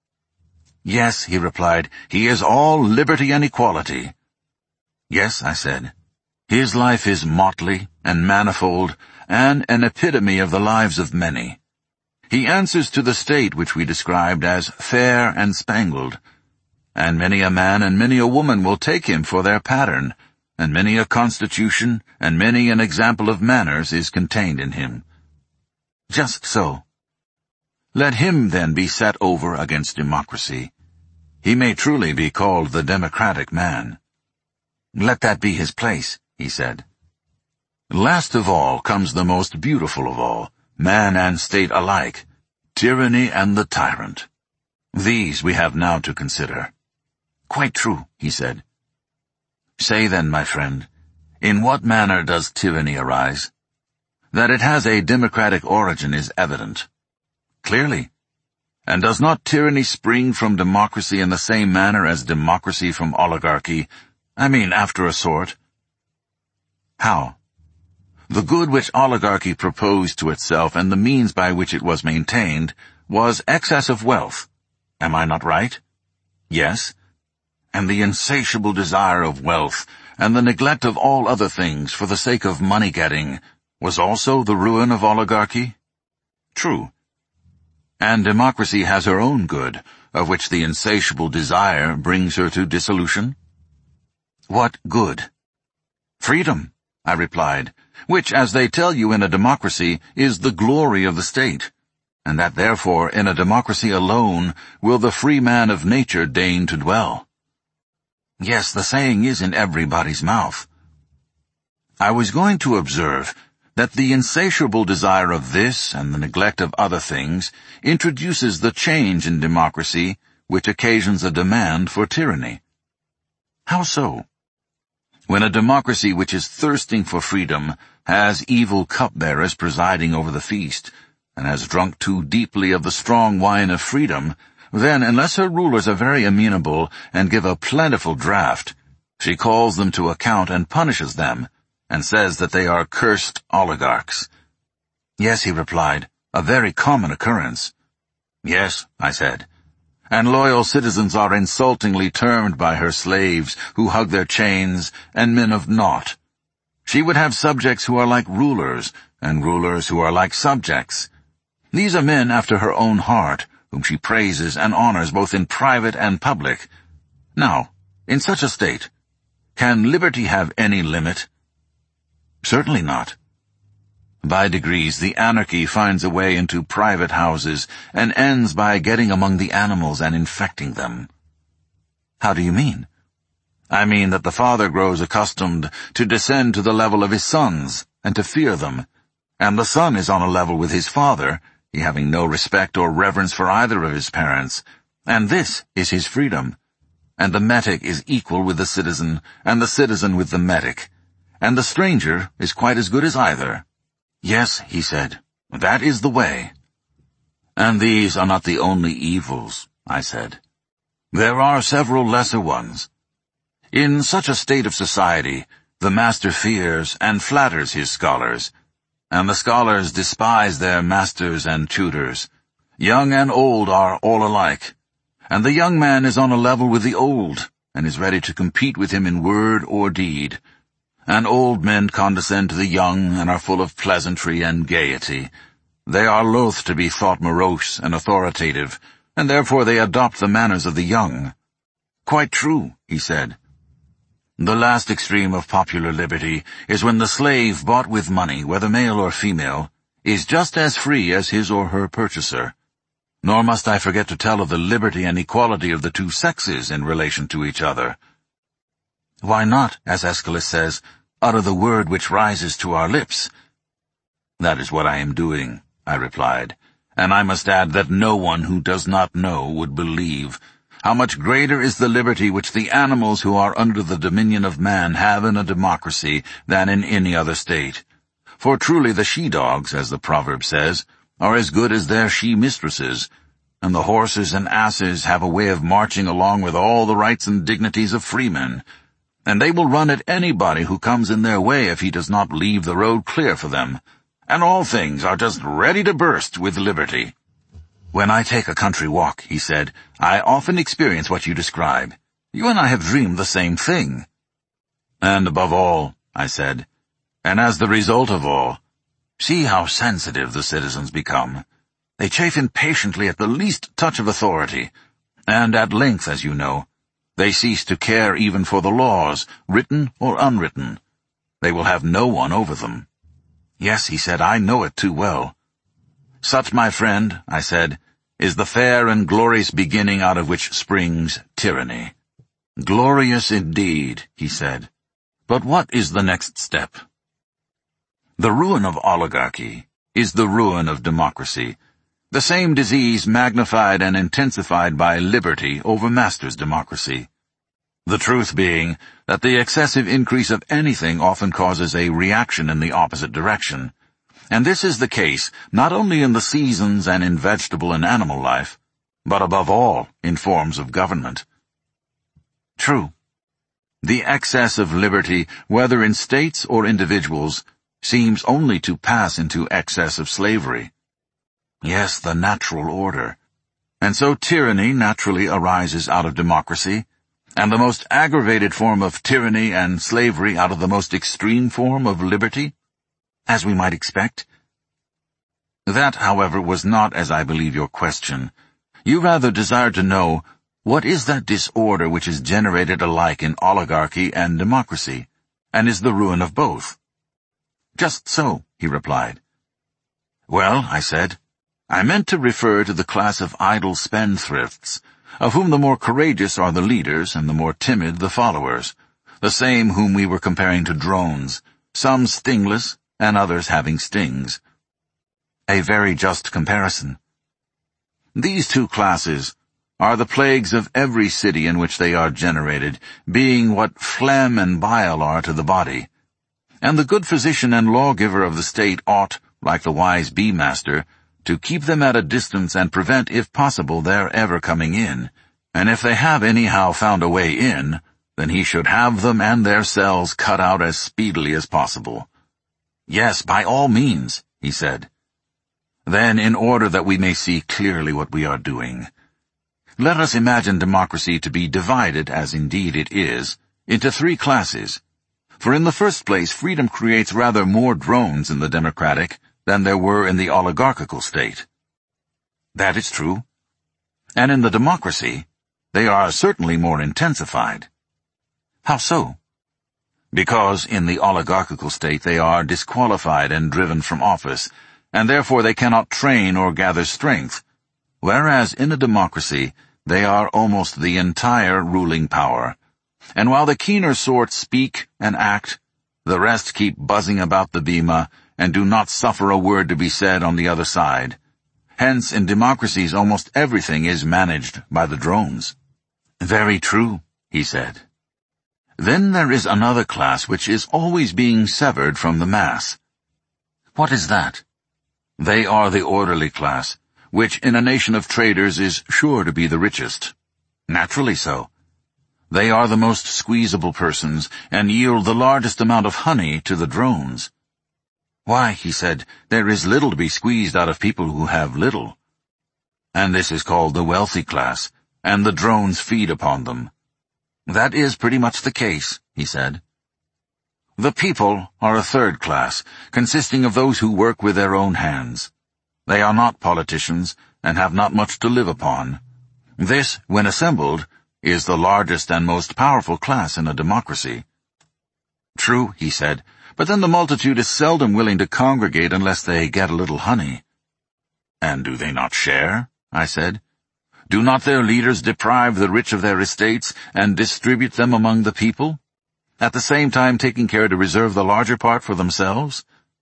Yes, he replied, he is all liberty and equality. Yes, I said, his life is motley and manifold, and an epitome of the lives of many. He answers to the state which we described as fair and spangled, and many a man and many a woman will take him for their pattern, and many a constitution, and many an example of manners is contained in him. Just so. Let him then be set over against democracy. He may truly be called the democratic man. Let that be his place, he said. Last of all comes the most beautiful of all, man and state alike, tyranny and the tyrant. These we have now to consider. Quite true, he said. Say then, my friend, in what manner does tyranny arise? That it has a democratic origin is evident. Clearly. And does not tyranny spring from democracy in the same manner as democracy from oligarchy? I mean, after a sort. How? The good which oligarchy proposed to itself and the means by which it was maintained was excess of wealth. Am I not right? Yes. And the insatiable desire of wealth and the neglect of all other things for the sake of money-getting was also the ruin of oligarchy? True. And democracy has her own good, of which the insatiable desire brings her to dissolution? What good? Freedom, I replied, which, as they tell you in a democracy, is the glory of the state, and that therefore in a democracy alone will the free man of nature deign to dwell. Yes, the saying is in everybody's mouth. I was going to observe that the insatiable desire of this and the neglect of other things introduces the change in democracy which occasions a demand for tyranny. How so? When a democracy which is thirsting for freedom has evil cupbearers presiding over the feast, and has drunk too deeply of the strong wine of freedom, then, unless her rulers are very amenable and give a plentiful draught, she calls them to account and punishes them, and says that they are cursed oligarchs. Yes, he replied, a very common occurrence. Yes, I said, and loyal citizens are insultingly termed by her slaves who hug their chains, and men of naught. She would have subjects who are like rulers, and rulers who are like subjects. These are men after her own heart, whom she praises and honors both in private and public. Now, in such a state, can liberty have any limit? Certainly not. By degrees, the anarchy finds a way into private houses and ends by getting among the animals and infecting them. How do you mean? I mean that the father grows accustomed to descend to the level of his sons and to fear them, and the son is on a level with his father, he having no respect or reverence for either of his parents, and this is his freedom. And the metic is equal with the citizen, and the citizen with the metic, and the stranger is quite as good as either. Yes, he said, that is the way. And these are not the only evils, I said. There are several lesser ones. In such a state of society, the master fears and flatters his scholars, and the scholars despise their masters and tutors. Young and old are all alike, and the young man is on a level with the old, and is ready to compete with him in word or deed. And old men condescend to the young and are full of pleasantry and gaiety. They are loath to be thought morose and authoritative, and therefore they adopt the manners of the young. Quite true, he said. The last extreme of popular liberty is when the slave bought with money, whether male or female, is just as free as his or her purchaser. Nor must I forget to tell of the liberty and equality of the two sexes in relation to each other. Why not, as Aeschylus says, utter the word which rises to our lips? That is what I am doing, I replied, and I must add that no one who does not know would believe how much greater is the liberty which the animals who are under the dominion of man have in a democracy than in any other state. For truly the she-dogs, as the proverb says, are as good as their she-mistresses, and the horses and asses have a way of marching along with all the rights and dignities of freemen, and they will run at anybody who comes in their way if he does not leave the road clear for them, and all things are just ready to burst with liberty. When I take a country walk, he said, I often experience what you describe. You and I have dreamed the same thing. And above all, I said, and as the result of all, see how sensitive the citizens become. They chafe impatiently at the least touch of authority, and at length, as you know, They cease to care even for the laws, written or unwritten. They will have no one over them. Yes, he said, I know it too well. Such, my friend, I said, is the fair and glorious beginning out of which springs tyranny. Glorious indeed, he said. But what is the next step? The ruin of oligarchy is the ruin of democracy, the same disease magnified and intensified by liberty overmasters democracy. The truth being that the excessive increase of anything often causes a reaction in the opposite direction. And this is the case not only in the seasons and in vegetable and animal life, but above all in forms of government. True. The excess of liberty, whether in states or individuals, seems only to pass into excess of slavery. Yes, the natural order. And so tyranny naturally arises out of democracy, and the most aggravated form of tyranny and slavery out of the most extreme form of liberty, as we might expect. That, however, was not, as I believe, your question. You rather desired to know, what is that disorder which is generated alike in oligarchy and democracy, and is the ruin of both? Just so, he replied. Well, I said, I meant to refer to the class of idle spendthrifts, of whom the more courageous are the leaders and the more timid the followers, the same whom we were comparing to drones, some stingless and others having stings. A very just comparison. These two classes are the plagues of every city in which they are generated, being what phlegm and bile are to the body. And the good physician and lawgiver of the state ought, like the wise bee-master, to keep them at a distance and prevent, if possible, their ever coming in. And if they have anyhow found a way in, then he should have them and their cells cut out as speedily as possible. Yes, by all means, he said. Then, in order that we may see clearly what we are doing, let us imagine democracy to be divided, as indeed it is, into three classes. For in the first place, freedom creates rather more drones in the democratic than there were in the oligarchical state. That is true. And in the democracy, they are certainly more intensified. How so? Because in the oligarchical state they are disqualified and driven from office, and therefore they cannot train or gather strength, whereas in a democracy they are almost the entire ruling power. And while the keener sort speak and act, the rest keep buzzing about the bema and do not suffer a word to be said on the other side. Hence, in democracies almost everything is managed by the drones. Very true, he said. Then there is another class which is always being severed from the mass. What is that? They are the orderly class, which in a nation of traders is sure to be the richest. Naturally so. They are the most squeezable persons, and yield the largest amount of honey to the drones. Why, he said, there is little to be squeezed out of people who have little. And this is called the wealthy class, and the drones feed upon them. That is pretty much the case, he said. The people are a third class, consisting of those who work with their own hands. They are not politicians, and have not much to live upon. This, when assembled, is the largest and most powerful class in a democracy. True, he said, but then the multitude is seldom willing to congregate unless they get a little honey. And do they not share? I said. Do not their leaders deprive the rich of their estates and distribute them among the people, at the same time taking care to reserve the larger part for themselves?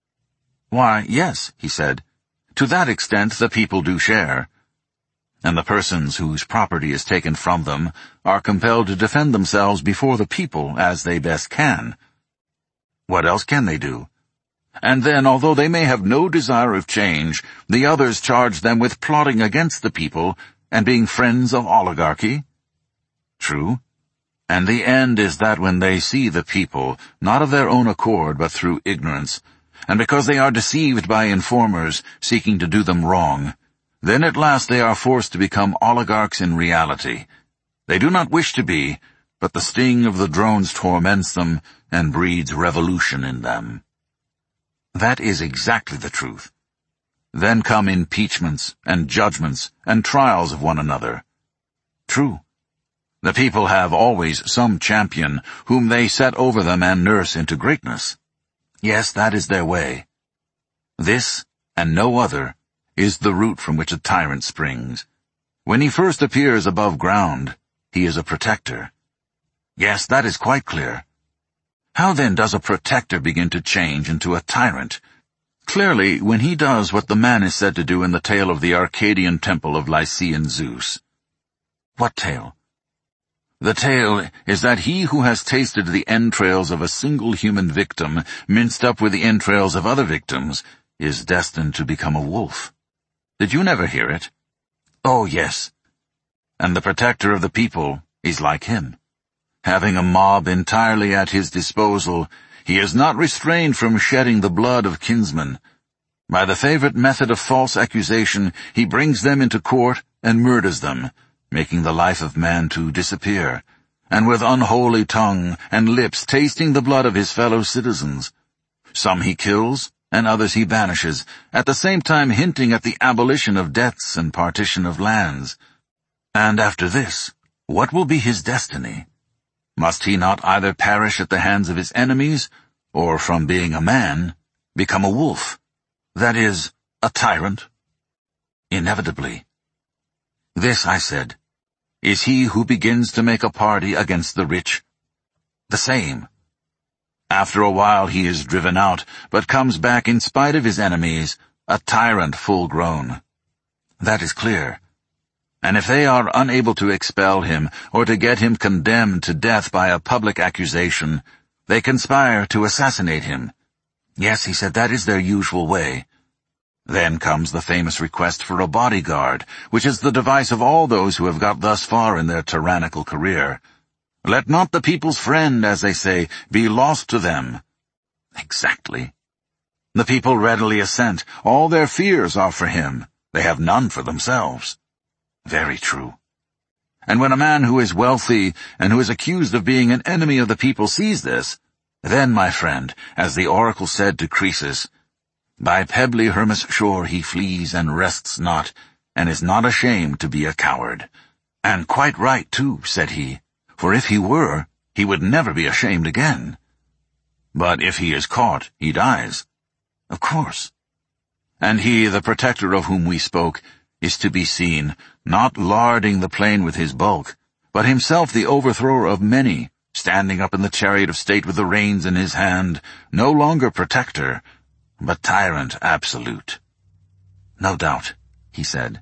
Why, yes, he said. To that extent the people do share. And the persons whose property is taken from them are compelled to defend themselves before the people as they best can. What else can they do? And then, although they may have no desire of change, the others charge them with plotting against the people and being friends of oligarchy? True. And the end is that when they see the people, not of their own accord but through ignorance, and because they are deceived by informers seeking to do them wrong, then at last they are forced to become oligarchs in reality. They do not wish to be, but the sting of the drones torments them and breeds revolution in them. That is exactly the truth. Then come impeachments and judgments and trials of one another. True. The people have always some champion whom they set over them and nurse into greatness. Yes, that is their way. This, and no other, is the root from which a tyrant springs. When he first appears above ground, he is a protector. Yes, that is quite clear. How then does a protector begin to change into a tyrant? Clearly, when he does what the man is said to do in the tale of the Arcadian temple of Lycian Zeus. What tale? The tale is that he who has tasted the entrails of a single human victim, minced up with the entrails of other victims, is destined to become a wolf. Did you never hear it? Oh, yes. And the protector of the people is like him. Having a mob entirely at his disposal, he is not restrained from shedding the blood of kinsmen. By the favorite method of false accusation, he brings them into court and murders them, making the life of man to disappear, and with unholy tongue and lips tasting the blood of his fellow citizens. Some he kills, and others he banishes, at the same time hinting at the abolition of debts and partition of lands. And after this, what will be his destiny? Must he not either perish at the hands of his enemies, or from being a man, become a wolf? That is, a tyrant? Inevitably. This, I said, is he who begins to make a party against the rich. The same. After a while he is driven out, but comes back in spite of his enemies, a tyrant full grown. That is clear. And if they are unable to expel him, or to get him condemned to death by a public accusation, they conspire to assassinate him. Yes, he said, that is their usual way. Then comes the famous request for a bodyguard, which is the device of all those who have got thus far in their tyrannical career. Let not the people's friend, as they say, be lost to them. Exactly. The people readily assent. All their fears are for him. They have none for themselves. Very true. And when a man who is wealthy and who is accused of being an enemy of the people sees this, then, my friend, as the oracle said to Croesus, by pebbly Hermus' shore he flees and rests not, and is not ashamed to be a coward. And quite right, too, said he, for if he were, he would never be ashamed again. But if he is caught, he dies. Of course. And he, the protector of whom we spoke, is to be seen, not larding the plain with his bulk, but himself the overthrower of many, standing up in the chariot of state with the reins in his hand, no longer protector, but tyrant absolute. No doubt, he said.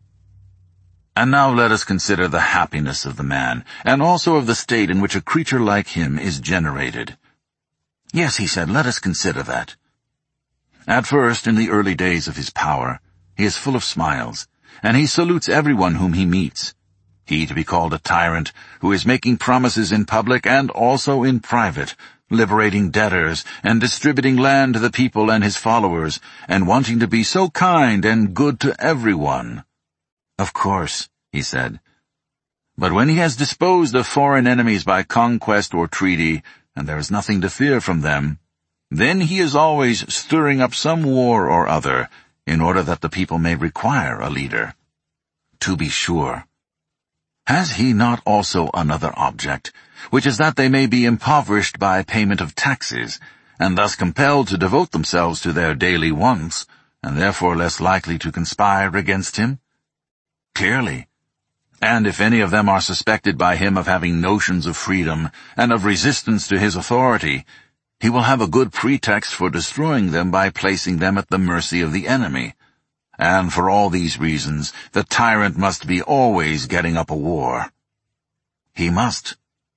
And now let us consider the happiness of the man, and also of the state in which a creature like him is generated. Yes, he said, let us consider that. At first, in the early days of his power, he is full of smiles, and he salutes everyone whom he meets. He to be called a tyrant, who is making promises in public and also in private, liberating debtors, and distributing land to the people and his followers, and wanting to be so kind and good to everyone. Of course, he said. But when he has disposed of foreign enemies by conquest or treaty, and there is nothing to fear from them, then he is always stirring up some war or other, in order that the people may require a leader. To be sure. Has he not also another object, which is that they may be impoverished by payment of taxes, and thus compelled to devote themselves to their daily wants, and therefore less likely to conspire against him? Clearly. And if any of them are suspected by him of having notions of freedom, and of resistance to his authority, he will have a good pretext for destroying them by placing them at the mercy of the enemy. And for all these reasons, the tyrant must be always getting up a war. He must.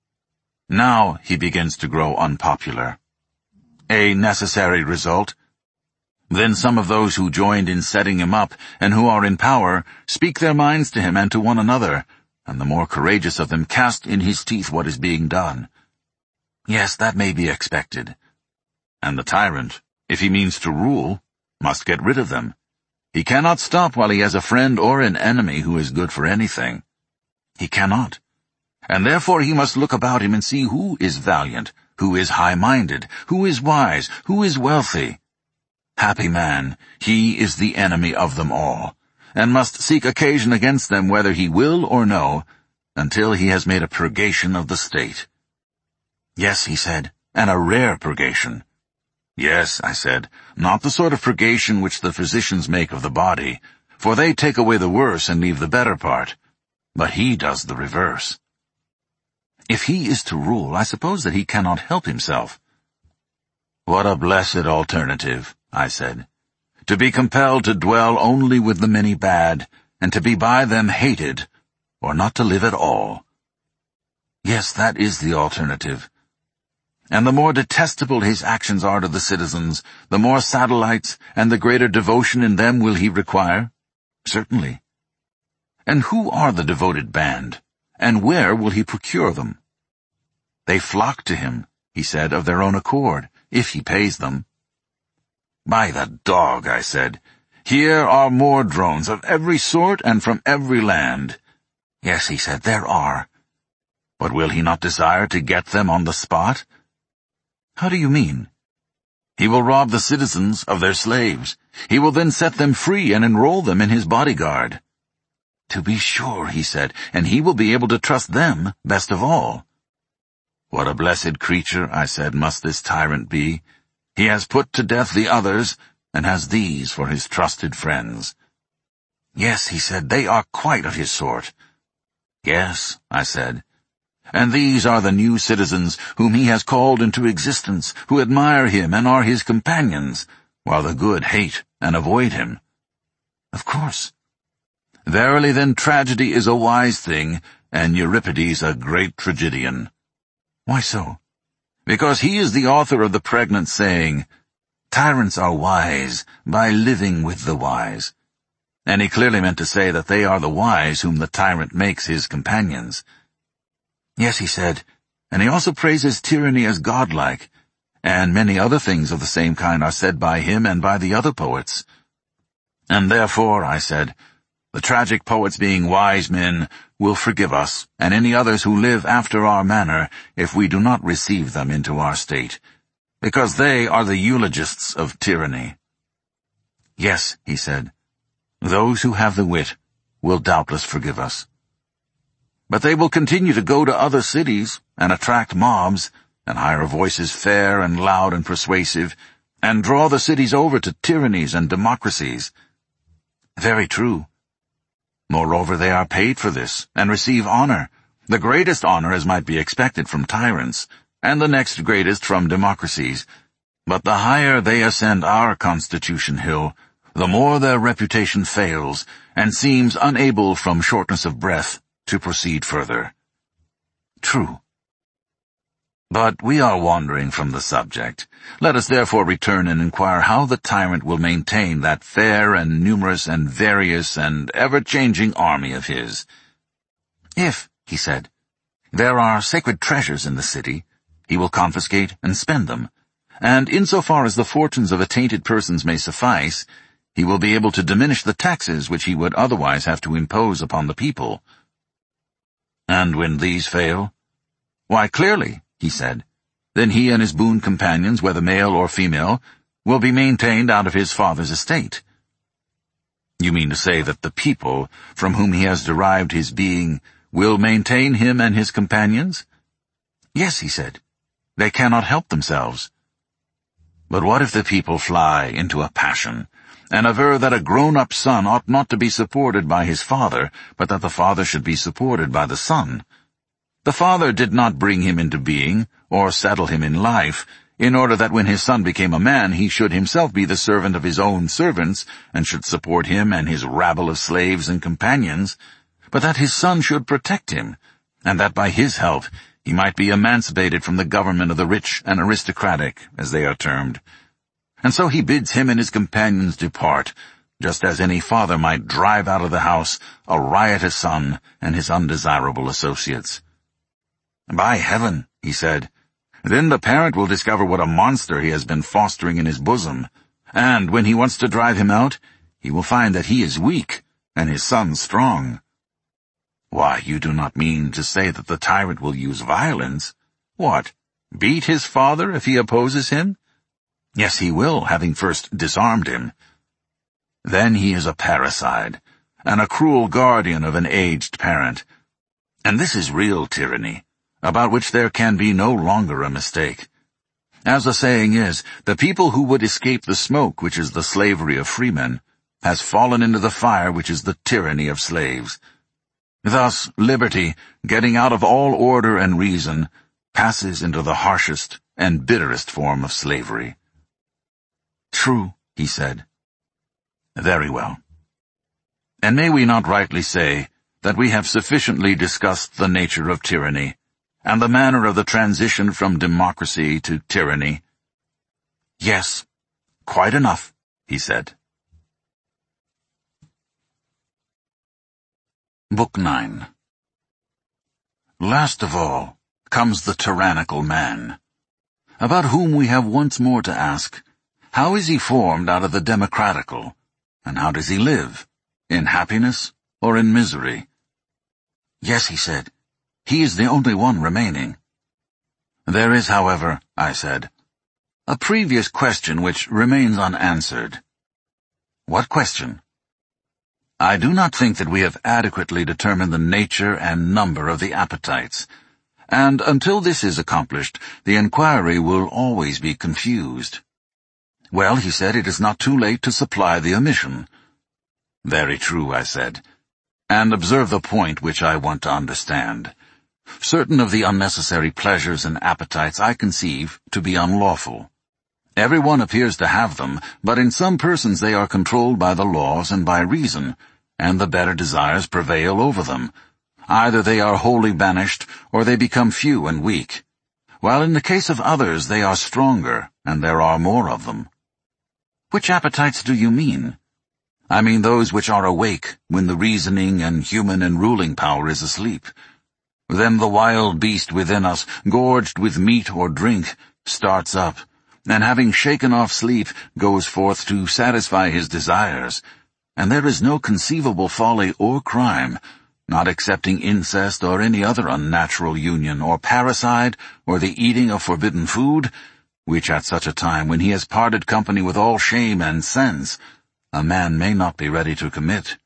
Now he begins to grow unpopular. A necessary result. Then some of those who joined in setting him up, and who are in power, speak their minds to him and to one another, and the more courageous of them cast in his teeth what is being done. Yes, that may be expected. And the tyrant, if he means to rule, must get rid of them. He cannot stop while he has a friend or an enemy who is good for anything. He cannot. And therefore he must look about him and see who is valiant, who is high-minded, who is wise, who is wealthy. Happy man, he is the enemy of them all, and must seek occasion against them whether he will or no, until he has made a purgation of the state. Yes, he said, and a rare purgation. Yes, I said, not the sort of purgation which the physicians make of the body, for they take away the worse and leave the better part, but he does the reverse. If he is to rule, I suppose that he cannot help himself. What a blessed alternative, I said, to be compelled to dwell only with the many bad, and to be by them hated, or not to live at all. Yes, that is the alternative. And the more detestable his actions are to the citizens, the more satellites and the greater devotion in them will he require? Certainly. And who are the devoted band, and where will he procure them? They flock to him, he said, of their own accord, if he pays them. By the dog, I said, here are more drones of every sort and from every land. Yes, he said, there are. But will he not desire to get them on the spot? How do you mean? He will rob the citizens of their slaves. He will then set them free and enroll them in his bodyguard. To be sure, he said, and he will be able to trust them best of all. What a blessed creature, I said, must this tyrant be. He has put to death the others, and has these for his trusted friends. Yes, he said, they are quite of his sort. Yes, I said, and these are the new citizens whom he has called into existence, who admire him and are his companions, while the good hate and avoid him. Of course. Verily then tragedy is a wise thing, and Euripides a great tragedian. Why so? Because he is the author of the pregnant saying, tyrants are wise by living with the wise. And he clearly meant to say that they are the wise whom the tyrant makes his companions. Yes, he said, and he also praises tyranny as godlike, and many other things of the same kind are said by him and by the other poets. And therefore, I said, the tragic poets being wise men will forgive us, and any others who live after our manner, if we do not receive them into our state, because they are the eulogists of tyranny. Yes, he said, those who have the wit will doubtless forgive us. But they will continue to go to other cities, and attract mobs, and hire voices fair and loud and persuasive, and draw the cities over to tyrannies and democracies. Very true. Moreover, they are paid for this, and receive honor, the greatest honor as might be expected from tyrants, and the next greatest from democracies. But the higher they ascend our Constitution Hill, the more their reputation fails, and seems unable from shortness of breath to proceed further. True. But we are wandering from the subject. Let us therefore return and inquire how the tyrant will maintain that fair and numerous and various and ever-changing army of his. If, he said, there are sacred treasures in the city, he will confiscate and spend them, and insofar as the fortunes of attainted persons may suffice, he will be able to diminish the taxes which he would otherwise have to impose upon the people. And when these fail? Why, clearly, he said, then he and his boon companions, whether male or female, will be maintained out of his father's estate. You mean to say that the people, from whom he has derived his being, will maintain him and his companions? Yes, he said. They cannot help themselves. But what if the people fly into a passion, and aver that a grown-up son ought not to be supported by his father, but that the father should be supported by the son? The father did not bring him into being, or settle him in life, in order that when his son became a man he should himself be the servant of his own servants, and should support him and his rabble of slaves and companions, but that his son should protect him, and that by his help he might be emancipated from the government of the rich and aristocratic, as they are termed. And so he bids him and his companions depart, just as any father might drive out of the house a riotous son and his undesirable associates. By heaven, he said, then the parent will discover what a monster he has been fostering in his bosom, and when he wants to drive him out, he will find that he is weak, and his son strong. Why, you do not mean to say that the tyrant will use violence? What, beat his father if he opposes him? Yes, he will, having first disarmed him. Then he is a parricide, and a cruel guardian of an aged parent. And this is real tyranny, about which there can be no longer a mistake. As the saying is, the people who would escape the smoke, which is the slavery of freemen, has fallen into the fire, which is the tyranny of slaves. Thus, liberty, getting out of all order and reason, passes into the harshest and bitterest form of slavery. True, he said. Very well. And may we not rightly say that we have sufficiently discussed the nature of tyranny, and the manner of the transition from democracy to tyranny? Yes, quite enough, he said. Book 9. Last of all comes the tyrannical man, about whom we have once more to ask, how is he formed out of the democratical, and how does he live, in happiness or in misery? Yes, he said, he is the only one remaining. There is, however, I said, a previous question which remains unanswered. What question? I do not think that we have adequately determined the nature and number of the appetites, and until this is accomplished, the inquiry will always be confused. Well, he said, it is not too late to supply the omission. Very true, I said, and observe the point which I want to understand. Certain of the unnecessary pleasures and appetites I conceive to be unlawful. Everyone appears to have them, but in some persons they are controlled by the laws and by reason, and the better desires prevail over them. Either they are wholly banished, or they become few and weak, while in the case of others they are stronger, and there are more of them. Which appetites do you mean? I mean those which are awake when the reasoning and human and ruling power is asleep. Then the wild beast within us, gorged with meat or drink, starts up, and having shaken off sleep, goes forth to satisfy his desires. And there is no conceivable folly or crime, not excepting incest or any other unnatural union, or parricide, or the eating of forbidden food, which at such a time when he has parted company with all shame and sense, a man may not be ready to commit.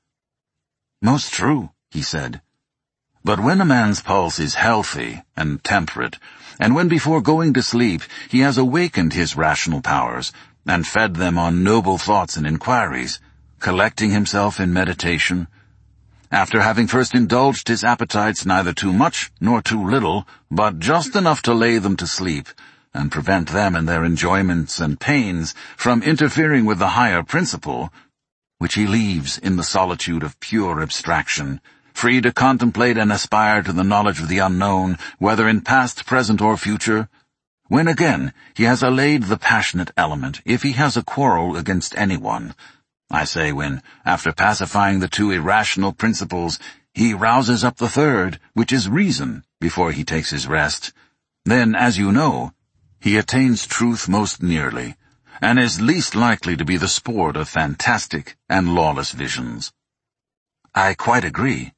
Most true, he said. But when a man's pulse is healthy and temperate, and when before going to sleep he has awakened his rational powers, and fed them on noble thoughts and inquiries, collecting himself in meditation, after having first indulged his appetites neither too much nor too little, but just enough to lay them to sleep, and prevent them in their enjoyments and pains from interfering with the higher principle, which he leaves in the solitude of pure abstraction, free to contemplate and aspire to the knowledge of the unknown, whether in past, present, or future, when again he has allayed the passionate element, if he has a quarrel against anyone, I say when, after pacifying the two irrational principles, he rouses up the third, which is reason, before he takes his rest, then, as you know, he attains truth most nearly, and is least likely to be the sport of fantastic and lawless visions. I quite agree.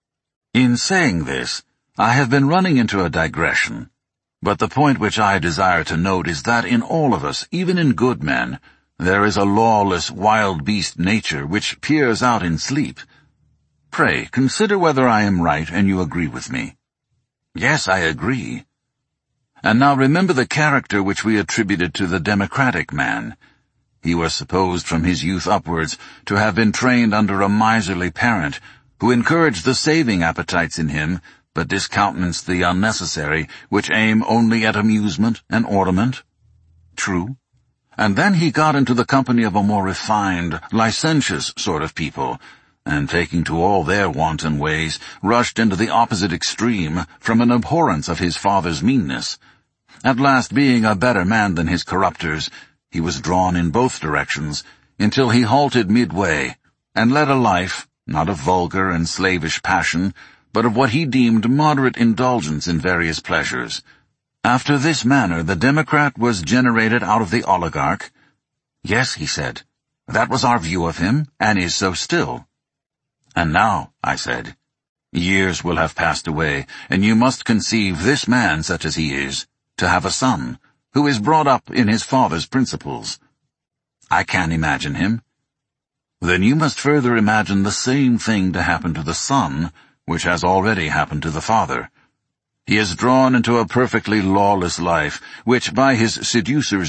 In saying this, I have been running into a digression, but the point which I desire to note is that in all of us, even in good men, there is a lawless, wild beast nature which peers out in sleep. Pray, consider whether I am right and you agree with me. Yes, I agree. And now remember the character which we attributed to the democratic man. He was supposed from his youth upwards to have been trained under a miserly parent, who encouraged the saving appetites in him, but discountenanced the unnecessary, which aim only at amusement and ornament. True. And then he got into the company of a more refined, licentious sort of people, and taking to all their wanton ways, rushed into the opposite extreme from an abhorrence of his father's meanness. At last, being a better man than his corruptors, he was drawn in both directions, until he halted midway, and led a life, not of vulgar and slavish passion, but of what he deemed moderate indulgence in various pleasures. After this manner the democrat was generated out of the oligarch. Yes, he said, that was our view of him, and is so still. And now, I said, years will have passed away, and you must conceive this man, such as he is, to have a son, who is brought up in his father's principles. I can imagine him. Then you must further imagine the same thing to happen to the son, which has already happened to the father. He is drawn into a perfectly lawless life, which by his seducers